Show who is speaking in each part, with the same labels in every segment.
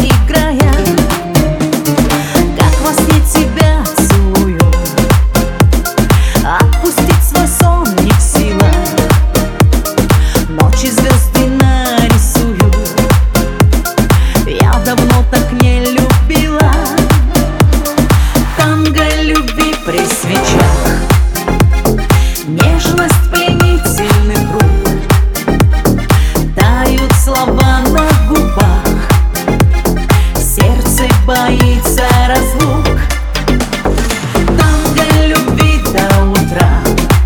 Speaker 1: свои края. Как во сне тебя целую, отпустить свой сон не в силах. Ночи звезды нарисую, я давно так не любила. Танго любви при свечах, нежность пленительных рук, тают слова на губах, сердце боится разлук. Танго любви до утра,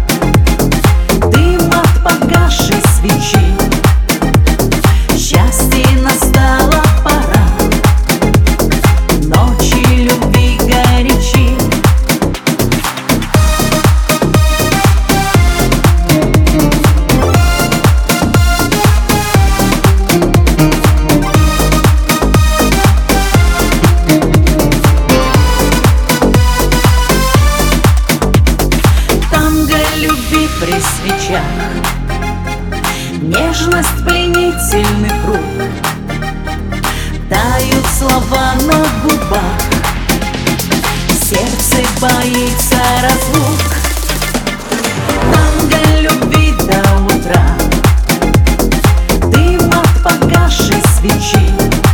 Speaker 1: дым от погасшей свечи, счастье настала пора, ночи любви горячи. Любви при свечах, нежность пленительных рук, тают слова на губах, сердце боится разлук. Танго любви до утра, дым от погасшей свечи,